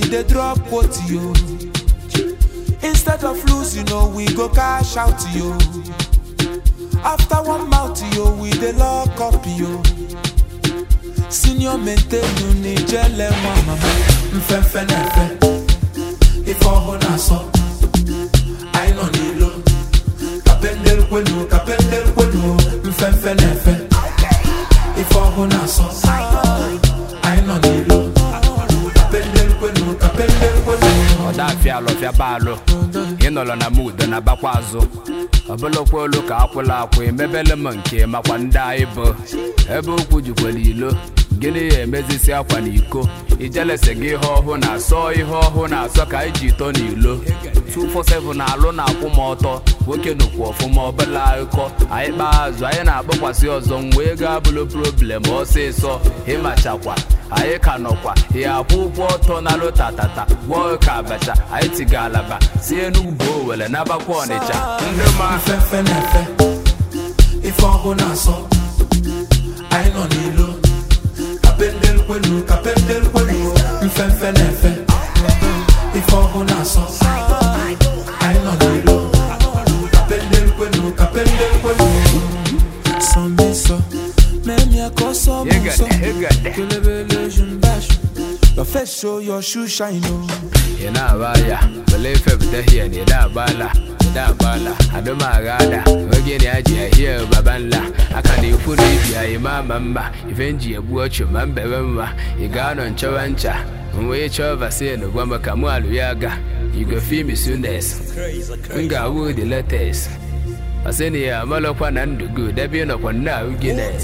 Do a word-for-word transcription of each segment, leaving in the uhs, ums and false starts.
dey drop quote yo. Instead of losing, oh, we go cash out yo. After one mouth yo, we dey lock up yo. Senior maintain you ni jele mama. Mfefe nefe, ifo hona so. I no nilo. Kapendel kwenu, kapendel kwenu. Mfefe nefe, ifo hona so. I no nilo. Kapendel kwenu, kapendel kwenu. Oda fia lo fia balo. Inolo na mood na bakwazo. Abolo kwolo ka akwula akwe mebele monke makwa nda ibo. Ebe okwu jikwala ilo. Gini ya emezisi akwa n'iko. Ijelese gị ihe ọhụụ na-asọ ihe ọhụụ na-asọ ka iji ito n'ilo. two four seven na-alụ na-akwụ m ọtọ. Nwoke nukwu ọfụma ọbụla akụkọ. Anyị kpaa azụ anyị na-akpọkwasị ọzọ mgbe ego abụlụ problem ọsịsọ. Ịmachakwa anyị ka nọkwa ya akwụ ụgwọ ọtọ na alụ tatata gwọọ ka abacha anyị tiga alaba si Enugu Owere n'abakwa Ọnịcha. Ndị ma Mfefe nefe, ife ọhụụ na-asọ. Anyị nọ n'ilo. Kapendel kwenu, kapendel kwenu. Mfefe nefe, ife ọhụụ na-asọ. Anyị nọ n'ilo. Kapendel kwenu, kapendel kwenu. Sọmbiso, memi akoso muso. Kelebele jumbash. Your face show your shoe shine oh. Yana baya, believe everything here ni da bala, da bala. Adoma gada, wage ni aji ya here babanla. Akani ufuni biya imama mma, ivenji ya buocho mambe mma. Igano nchawancha, mwe chova seno gwamba kamu aluyaga. You go feel me soonest. Nga wood the latest. Aseni ya malo kwa nandugu, debi no kwa na ugines.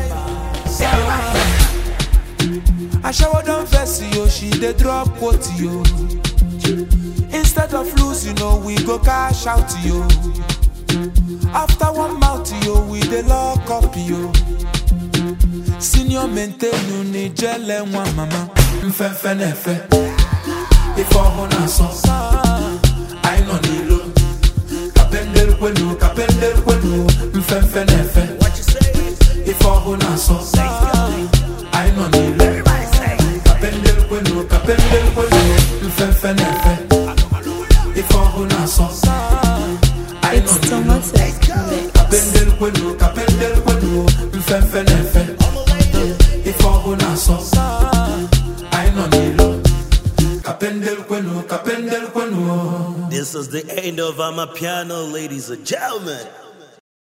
I shower down verse yo, she dey drop quote yo. Instead of losing, oh, we go cash out yo. After one mouth yo, we dey lock up yo. Senior maintain you ni jele mwa mama. Mfefe nefe, ifo hona so. I no nilo. Kapendel kwenu, kapendel kwenu. Mfefe nefe, ifo hona so. I no nilo. Kapendel kwenu, kapendel kwenu. Mfefe nefe, ifo hona so. I no nilo. Kapendel kwenu, kapendel kwenu. Mfefe nefe, ifo hona so. I no nilo. Kapendel kwenu, kapendel kwenu. This is the end of Amapiano, ladies and gentlemen.